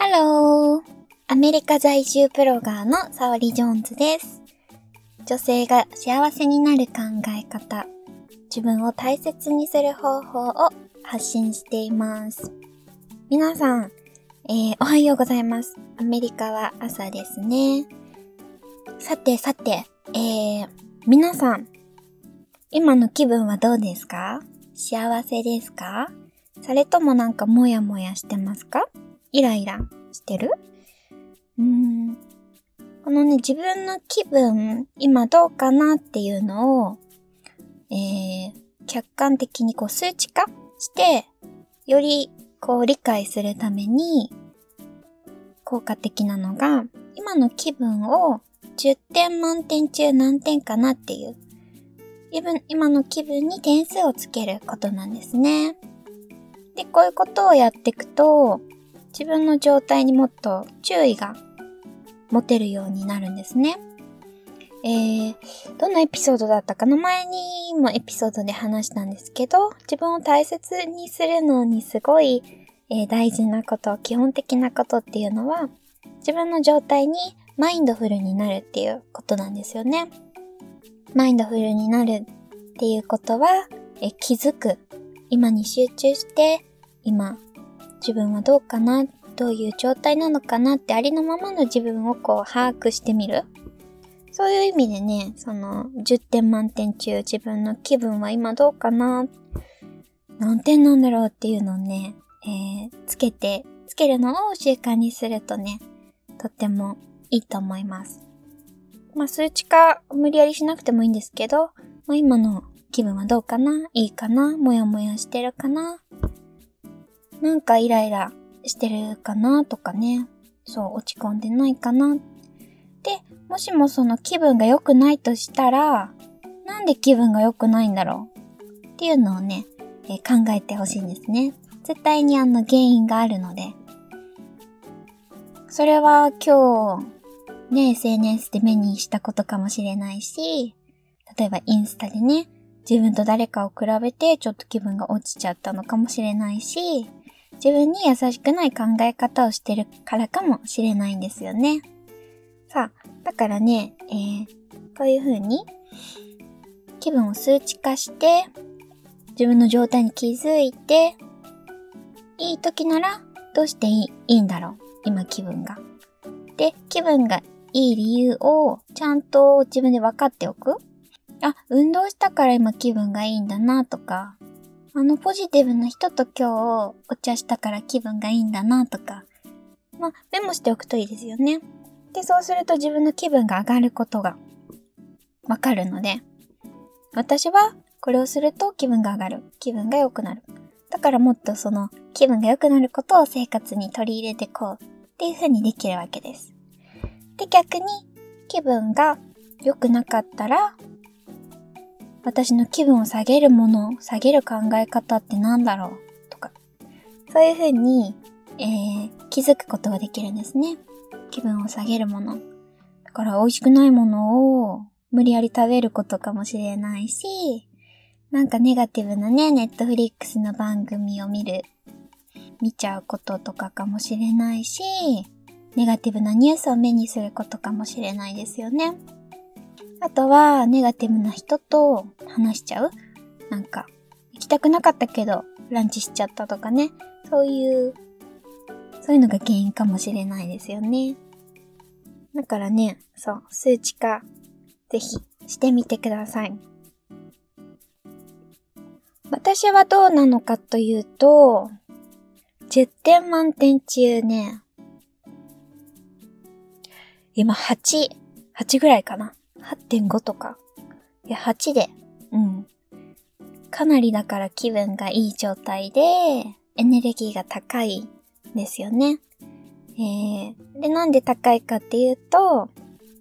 ハロー。アメリカ在住ブロガーの沙織ジョーンズです。女性が幸せになる考え方、自分を大切にする方法を発信しています。皆さん、おはようございます。アメリカは朝ですね。さて、皆さん、今の気分はどうですか？幸せですか？それともなんかモヤモヤしてますか？イライラしてる？このね、自分の気分、今どうかなっていうのを、客観的に数値化して、より理解するために、効果的なのが、今の気分を10点満点中何点かなっていう、今の気分に点数をつけることなんですね。で、こういうことをやっていくと、自分の状態にもっと注意が持てるようになるんですね。どのエピソードだったかな？前にもエピソードで話したんですけど、自分を大切にするのにすごい、大事なこと、基本的なことっていうのは、自分の状態にマインドフルになるっていうことなんですよね。マインドフルになるっていうことは、気づく。今に集中して、今、自分はどうかな？どういう状態なのかなってありのままの自分を把握してみる。そういう意味でね、10点満点中自分の気分は今どうかな？何点なんだろうっていうのをね、つけるのを習慣にするとね、とってもいいと思います。数値化無理やりしなくてもいいんですけど、今の気分はどうかな？いいかな？もやもやしてるかな？なんかイライラしてるかなとかね。落ち込んでないかな。で、もしもその気分が良くないとしたら、なんで気分が良くないんだろうっていうのをね、考えてほしいんですね。絶対に原因があるので。それは今日、ね、SNS で目にしたことかもしれないし、例えばインスタでね、自分と誰かを比べてちょっと気分が落ちちゃったのかもしれないし、自分に優しくない考え方をしてるからかもしれないんですよね。だからね、こういう風に気分を数値化して、自分の状態に気づいて、いい時ならどうしていいんだろう、今気分が。で、気分がいい理由をちゃんと自分で分かっておく。運動したから今気分がいいんだなとか、ポジティブな人と今日お茶したから気分がいいんだなとか、メモしておくといいですよね。で、そうすると自分の気分が上がることがわかるので、私はこれをすると気分が上がる。気分が良くなる。だからもっとその気分が良くなることを生活に取り入れてこうっていう風にできるわけです。で、逆に気分が良くなかったら、私の気分を下げる考え方ってなんだろうとか、そういう風に、気づくことができるんですね。気分を下げるもの。だから美味しくないものを無理やり食べることかもしれないし、なんかネガティブなね、ネットフリックスの番組を見ちゃうこととかかもしれないし、ネガティブなニュースを目にすることかもしれないですよね。あとは、ネガティブな人と話しちゃう？なんか、行きたくなかったけど、ランチしちゃったとかね。そういうのが原因かもしれないですよね。だからね、数値化、ぜひしてみてください。私はどうなのかというと、10点満点中ね、今8ぐらいかな。8.5 とか。いや、8で。かなりだから気分がいい状態で、エネルギーが高いんですよね。で、なんで高いかっていうと、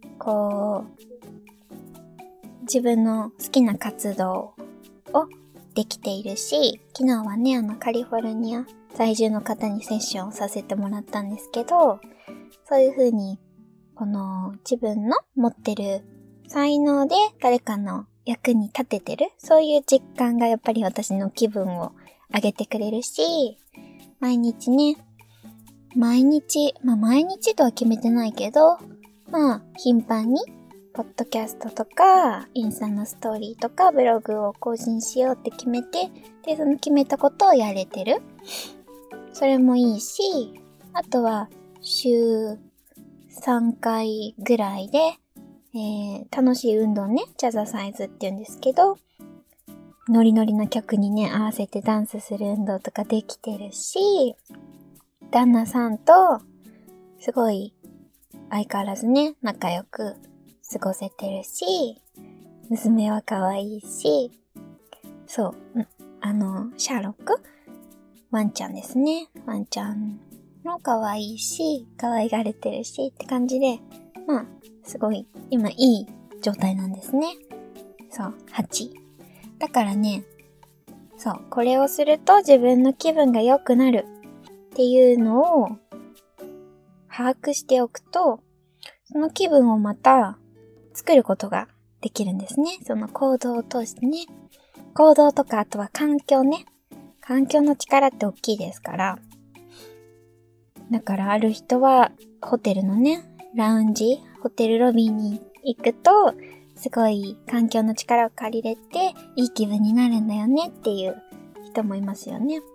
自分の好きな活動をできているし、昨日はね、カリフォルニア在住の方にセッションをさせてもらったんですけど、そういう風に、自分の持ってる才能で誰かの役に立ててる、そういう実感がやっぱり私の気分を上げてくれるし、毎日ね、 毎日とは決めてないけど、頻繁に、ポッドキャストとか、インスタのストーリーとか、ブログを更新しようって決めて、で、その決めたことをやれてる。それもいいし、あとは、週3回ぐらいで、楽しい運動ね、ジャザサイズって言うんですけど、ノリノリな曲にね、合わせてダンスする運動とかできてるし、旦那さんと、すごい、相変わらずね、仲良く過ごせてるし、娘は可愛いし、そう、シャーロックワンちゃんですね。ワンちゃんも可愛いし、可愛がれてるしって感じで、すごい、今いい状態なんですね。そう、8。だからね、そう、これをすると自分の気分が良くなるっていうのを把握しておくと、その気分をまた作ることができるんですね。その行動を通してね。行動とかあとは環境ね。環境の力って大きいですから。だからある人はホテルのね、ラウンジ、ホテルロビーに行くと、すごい環境の力を借りれて、いい気分になるんだよねっていう人もいますよね。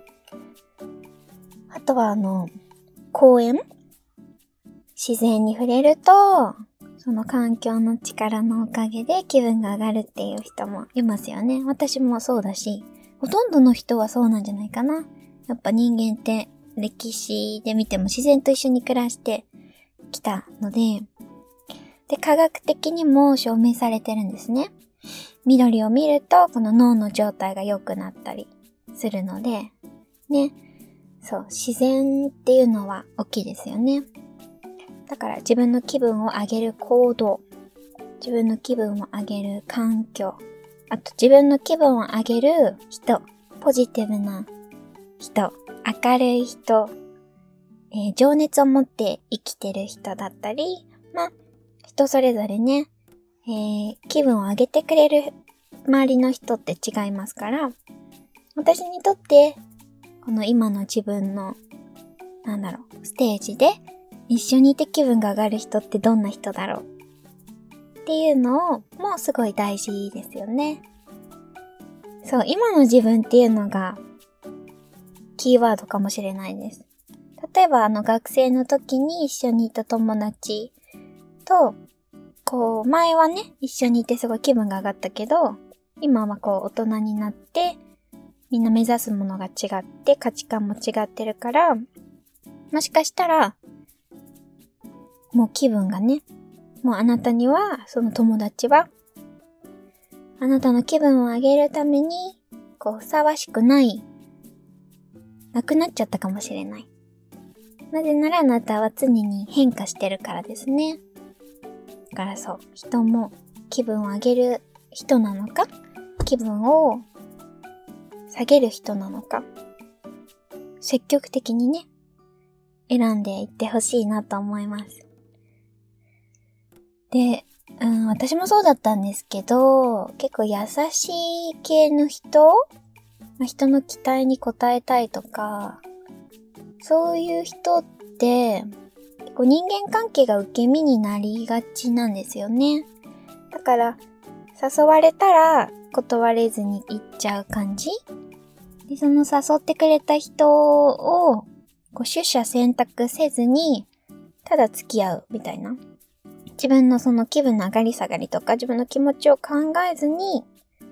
あとは公園？自然に触れると、その環境の力のおかげで気分が上がるっていう人もいますよね。私もそうだし、ほとんどの人はそうなんじゃないかな。やっぱ人間って歴史で見ても自然と一緒に暮らしてきたので、科学的にも証明されてるんですね。緑を見ると、この脳の状態が良くなったりするので、ね。そう、自然っていうのは大きいですよね。だから自分の気分を上げる行動、自分の気分を上げる環境、あと自分の気分を上げる人、ポジティブな人、明るい人、情熱を持って生きてる人だったり、人それぞれね、気分を上げてくれる周りの人って違いますから、私にとって、この今の自分の、ステージで一緒にいて気分が上がる人ってどんな人だろうっていうのを、もうすごい大事ですよね。そう、今の自分っていうのが、キーワードかもしれないです。例えば学生の時に一緒にいた友達と、前はね、一緒にいてすごい気分が上がったけど、今は大人になって、みんな目指すものが違って、価値観も違ってるから、もしかしたら、もう気分がね、もうあなたには、その友達は、あなたの気分を上げるために、ふさわしくない、なくなっちゃったかもしれない。なぜならあなたは常に変化してるからですね。だからそう、人も気分を上げる人なのか、気分を下げる人なのか、積極的にね、選んでいってほしいなと思います。で、私もそうだったんですけど、結構優しい系の人、人の期待に応えたいとか、そういう人って、結構人間関係が受け身になりがちなんですよね。だから、誘われたら断れずに行っちゃう感じ？で、その誘ってくれた人を、取捨選択せずに、ただ付き合うみたいな。自分のその気分の上がり下がりとか、自分の気持ちを考えずに、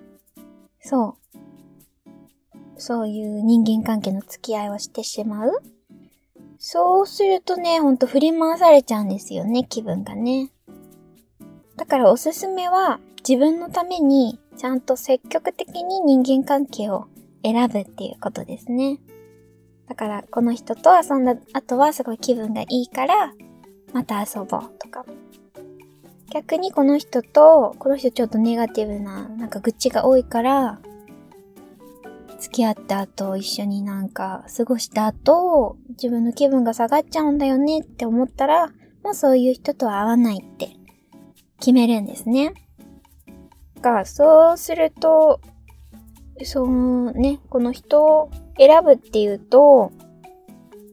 そういう人間関係の付き合いをしてしまう。そうするとね、ほんと振り回されちゃうんですよね、気分がね。だからおすすめは、自分のためにちゃんと積極的に人間関係を選ぶっていうことですね。だからこの人と遊んだ後はすごい気分がいいから、また遊ぼうとか。逆にこの人ちょっとネガティブな、愚痴が多いから、付き合った後、一緒に過ごした後、自分の気分が下がっちゃうんだよねって思ったら、もうそういう人とは会わないって決めるんですね。そうすると、この人を選ぶっていうと、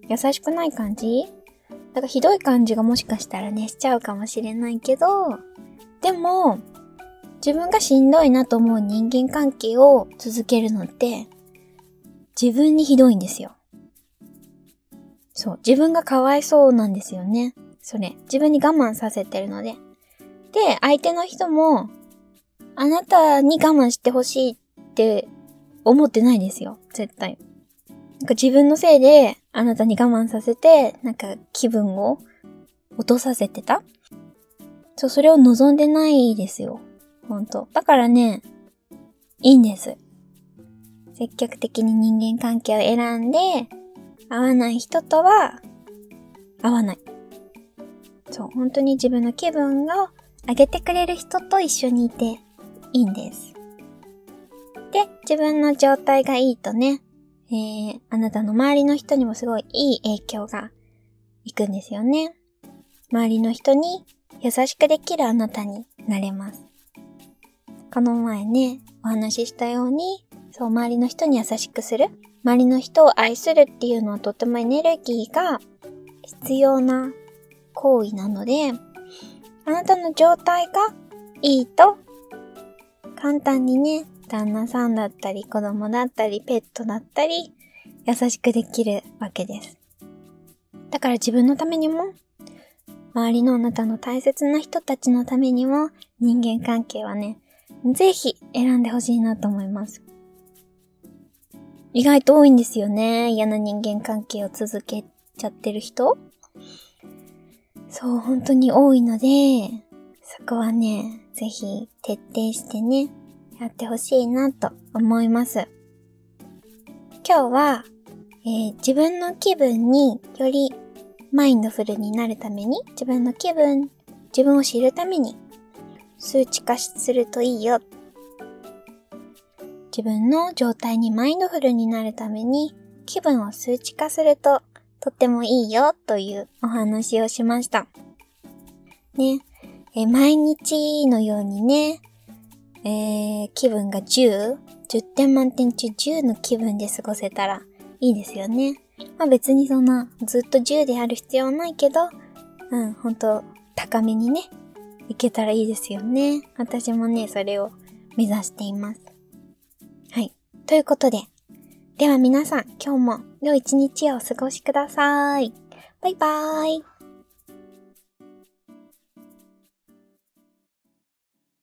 優しくない感じ？だからひどい感じがもしかしたらね、しちゃうかもしれないけど、でも、自分がしんどいなと思う人間関係を続けるのって、自分にひどいんですよ。そう、自分がかわいそうなんですよね。それ、自分に我慢させてるので。で、相手の人も、あなたに我慢してほしいって思ってないですよ。絶対。なんか自分のせいであなたに我慢させて、なんか気分を落とさせてた？そう、それを望んでないですよ。ほんと。だからね、いいんです。積極的に人間関係を選んで、合わない人とは、合わない。そう、本当に自分の気分を上げてくれる人と一緒にいていいんです。で、自分の状態がいいとね、あなたの周りの人にもすごいいい影響がいくんですよね。周りの人に優しくできるあなたになれます。この前ね、お話ししたように、そう、周りの人に優しくする。周りの人を愛するっていうのはとてもエネルギーが必要な行為なので、あなたの状態がいいと、簡単にね、旦那さんだったり子供だったりペットだったり優しくできるわけです。だから自分のためにも周りのあなたの大切な人たちのためにも人間関係はね、ぜひ選んでほしいなと思います。意外と多いんですよね。嫌な人間関係を続けちゃってる人。そう、本当に多いので、そこはね、ぜひ徹底してね、やってほしいなと思います。今日は、自分の気分によりマインドフルになるために、自分を知るために数値化するといいよ。自分の状態にマインドフルになるために気分を数値化するととってもいいよというお話をしました。ね、毎日のようにね、気分が10点満点中10の気分で過ごせたらいいですよね。まあ別にそんなずっと10である必要はないけど、ほんと高めにね、いけたらいいですよね。私もね、それを目指しています。はい。ということで、では皆さん今日も良い一日をお過ごしください。バイバーイ。